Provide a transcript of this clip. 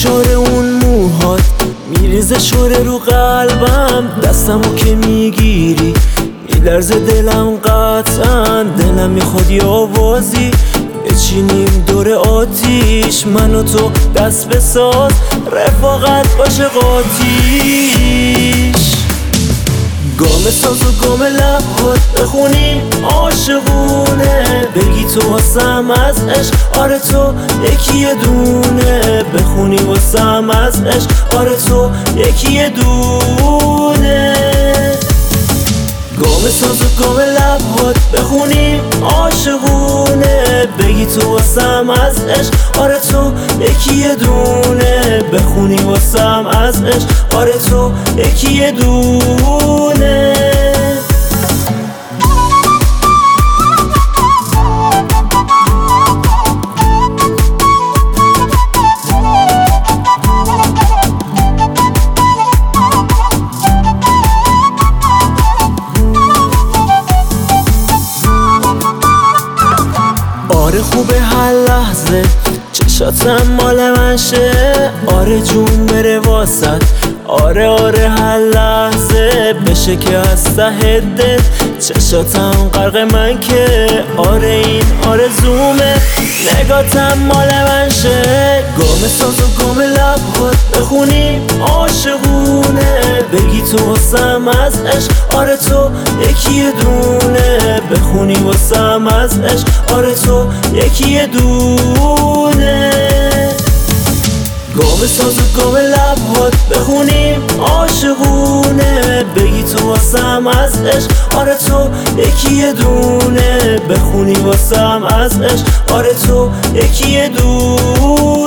فشار اون موهات میریزه شوره رو قلبم، دستمو که میگیری میلرزه دلم، قطعا دلم میخواد یه آوازی بچینیم دور آتیش، من و تو دست بساز رفاقت باشه قاتیش. گام ساز و گام لبات بخونیم عاشقونه، بگی تو واسم از عشق آره تو یکی دونه، بخونی واسم از عشق آره تو یکی دونه. گام ساز و گام لبات بخونیم عاشقونه، بگی تو واسم از عشق آره تو یکی دونه، بخونی واسم از عشق آره تو یکی دونه. آره خوبه هر لحظه چشاتم مال من شه، آره جون بره واسط، آره آره هر لحظه بشه که از ته دل چشاتم غرق من که، آره این آرزومه نگاتم مال من شه. گام ساز و گام لبات بخونیم عاشقونه، بگی تو واسم از عشق آره تو یکی دونه، بخونی واسم از عشق آره تو یکی دونه. گام ساز و گام لبات بخونیم عاشقونه، بگی تو واسم از عشق آره تو یکی دونه، بخونی واسم از عشق آره تو یکی دونه.